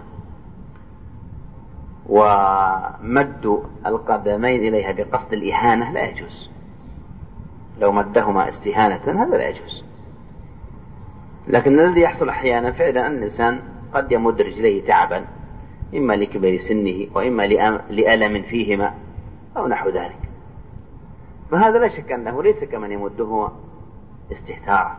ومد القدمين إليها بقصد الإهانة لا يجوز، لو مدهما استهانة هذا لا يجوز. لكن الذي يحصل أحيانا فعلا أن الإنسان قد يمد رجليه تعبا، إما لكبر سنه وإما لألم فيهما أو نحو ذلك، فهذا لا شك أنه ليس كمن يمده استهتارا.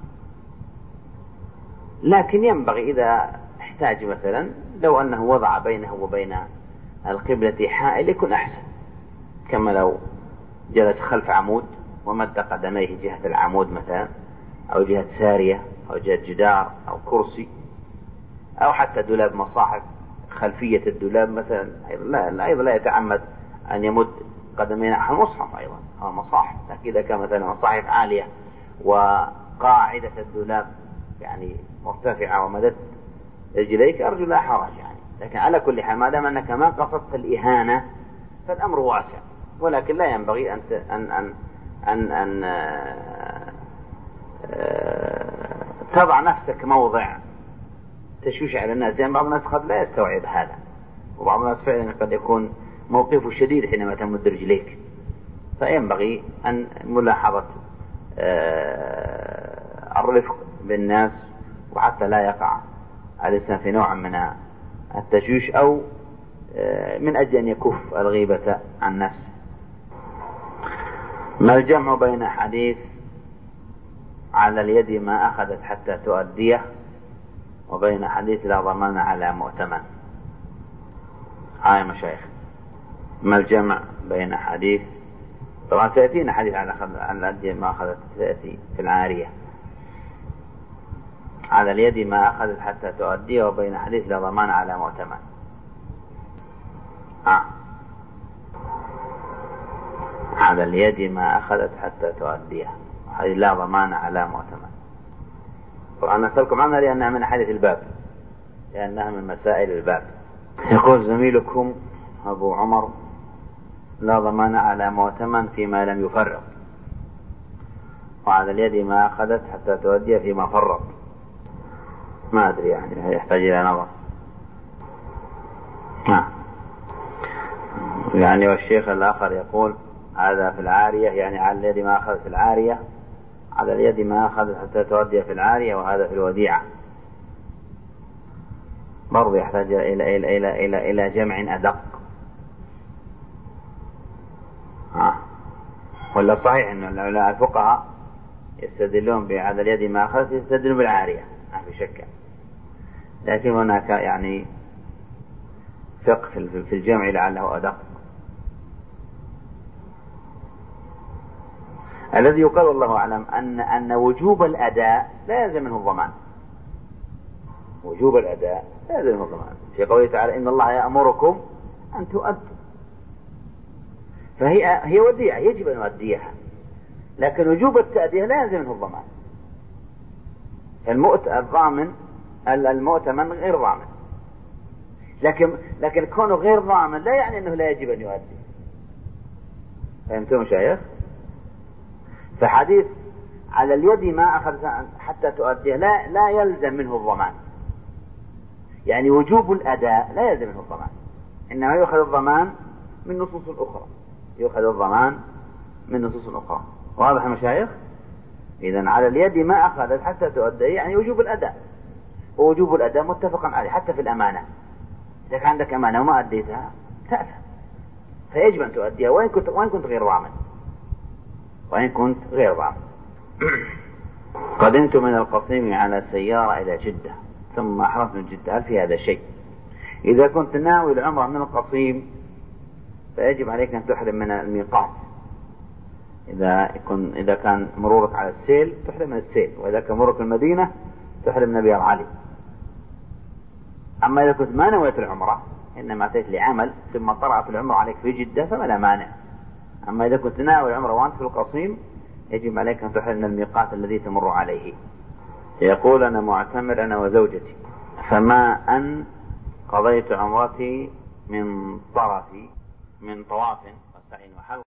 لكن ينبغي إذا احتاج مثلا لو أنه وضع بينه وبين القبلة حائل يكون أحسن، كما لو جلس خلف عمود ومد قدميه جهة العمود مثلا، أو جهة سارية أو جهة جدار أو كرسي، أو حتى دولاب مصاحف خلفية الدولاب مثلا، لا أيضا لا يتعمد أن يمد قدمين نحو المصحف أيضا أو المصاحف. لكن إذا كان مثلا مصاحف عالية وقاعدة الدولاب يعني مرتفعة ومددت رجليك أرجو لا حرج يعني. لكن على كل حال ما دام أنك ما قصدت الإهانة فالأمر واسع، ولكن لا ينبغي أن أن أن أن, أن تضع نفسك موضع تشويش على الناس، لأن بعض الناس قد لا يستوعب هذا، وبعض الناس فعلا قد يكون موقفه شديد حينما تمد رجليك، فينبغي أن ملاحظة الرفق بالناس، وحتى لا يقع الإنسان في نوع من التشويش أو من أجل أن يكف الغيبة عن نفسه. ما الجمع بين حديث على اليد ما أخذت حتى تؤديه وبين حديث لا ضمان على مؤتمن؟ هاي مشايخ، ما الجمع بين حديث، طبعا سيأتينا حديث على اليد ما أخذت، سيأتي في العارية على اليد ما أخذت حتى تؤديه وبين حديث لا ضمان على مؤتمن. آه. على اليد ما أخذت حتى تؤديه وحديث لا ضمان على مؤتمن. طبعا نسألكم عنها لأنها من حديث الباب، لأنها من مسائل الباب. يقول زميلكم أبو عمر لا ضمان على مؤتمن فيما لم يفرط، وعلى اليد ما أخذت حتى تؤديه فيما فرط. ما أدري يعني يحتاج إلى نظر. آه. يعني والشيخ الآخر يقول هذا في العارية، يعني على اليد ما أخذت في العارية، على اليد ما أخذت حتى تؤدي في العارية، وهذا في الوديعة. برضو يحتاج إلى إلى إلى إلى إلى, إلى جمع أدق. آه. ولا صحيح أن الفقهاء يستدلون بعلى اليد ما أخذت، يستدلون بالعارية ما في شك، لكن هناك يعني فقه في الجمع لعله أدق. الذي يقال والله أعلم أن أن وجوب الأداء لا يلزم منه الضمان، وجوب الأداء لا يلزم منه الضمان، في قوله تعالى إن الله يأمركم أن تؤدوا، فهي هي وديعة يجب أن نؤديها، لكن وجوب التأدية لا يلزم منه الضمان. المؤت الضامن المؤتمن غير ضامن، لكن لكن كونه غير ضامن لا يعني أنه لا يجب أن يؤدي. فهمتم شيخ؟ فحديث على اليد ما أخذ حتى تؤديه لا لا يلزم منه الضمان، يعني وجوب الأداء لا يلزم منه الضمان، إنما يؤخذ الضمان من نصوص أخرى، يؤخذ الضمان من نصوص أخرى. واضح يا مشايخ؟ إذن على اليد ما أخذت حتى تؤديه يعني وجوب الأداء، ووجوب الأداء متفق عليه حتى في الأمانة، إذا كان عندك أمانة وما أديتها تأثم، فيجب أن تؤديها وإن كنت وإن كنت غير ضامن وإن كنت غير ضامن. قدمت من القصيم على سيارة إلى جدة ثم أحرمت من جدة، هل في هذا شيء؟ إذا كنت ناوي العمرة من القصيم فيجب عليك أن تحرم من الميقات. إذا يكون إذا كان مرورك على السيل تحرم من السيل، وإذا كان مرورك المدينة تحرم من أبيار علي. أما إذا كنت ما نويت العمرة إنما أتيت لعمل ثم طرأت العمرة عليك في جدة فما لا مانع. أما إذا كنت ناوي العمرة وأنت في القصيم يجب عليك أن تحرم من الميقات الذي تمر عليه. يقول أنا معتمر أنا وزوجتي، فما أن قضيت عمرتي من طرفي من طواف وسعي وحلق